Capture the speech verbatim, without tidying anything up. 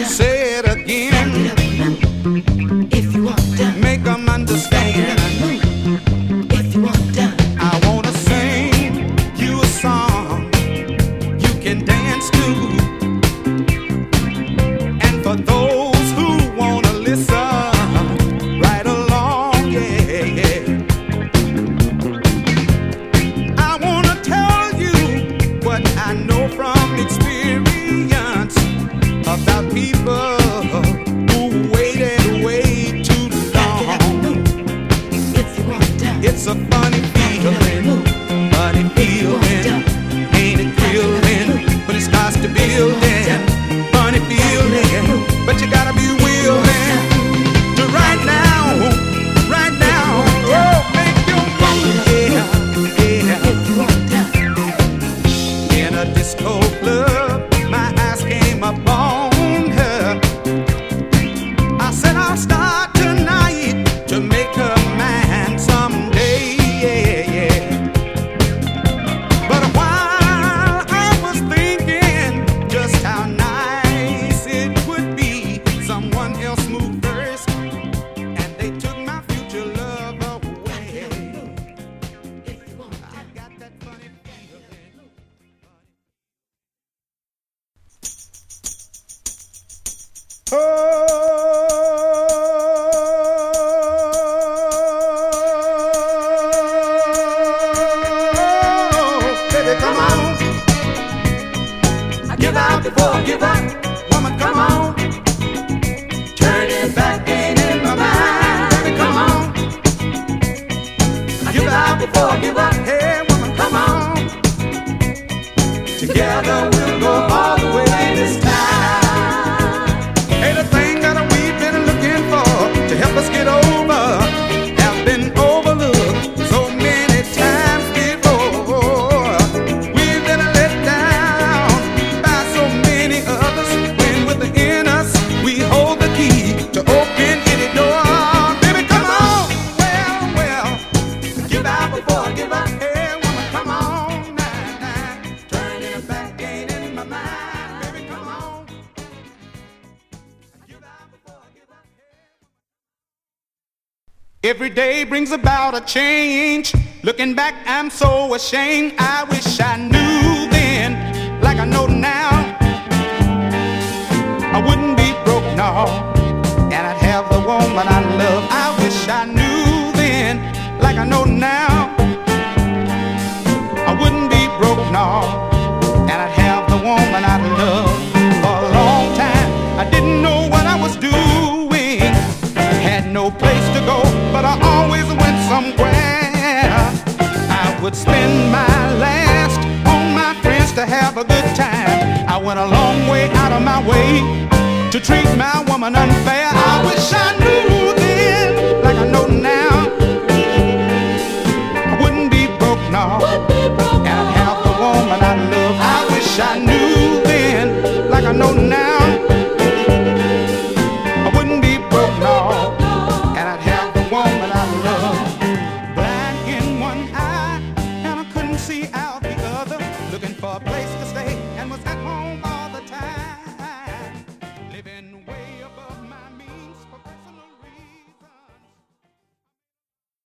Say it again. If you want to make them understand. If you want to, I wanna sing you a song you can dance to. And for those who wanna listen, right along, yeah, yeah. I wanna tell you what I know from experience about people who waited way too long. It's a funny feeling, funny feeling, ain't it thrilling? When it starts to building, funny feeling, but you gotta be willing to right now, right now, oh, make your move, yeah, yeah. In a disco club, my eyes came upon her. I said I'll start tonight to make her mine someday, yeah, yeah. But while I was thinking just how nice it would be, someone else moved first, and they took my future love away. I got that funny feeling. Oh, baby, come on. Give out before I give up. Woman, come on. Turn it back, ain't in my mind. Baby, come on. Give out before I give up. Hey, woman, come on. Together we'll go all the way this time. Hey, the thing that we've been looking for to help us get over have been overlooked so many times before. We've been let down by so many others when within us we hold the key to open any door. Baby, come on. Well, well, give out before I give up. Hey, woman, come on. Nah, nah. Turning it back ain't in my mind. Baby, come on. Give out before I give up. Every day brings about a change. Looking back, I'm so ashamed. I wish I knew then, like I know now, I wouldn't be broke, no, and I'd have the woman I love. I wish I knew then, like I know now, I wouldn't be broke, no, and I'd have the woman I love. For a long time, I didn't know what I was doing, had no place to go, but I always went somewhere. I would spend my last on my friends to have a good time. I went a long way out of my way to treat my woman unfair. I wish I knew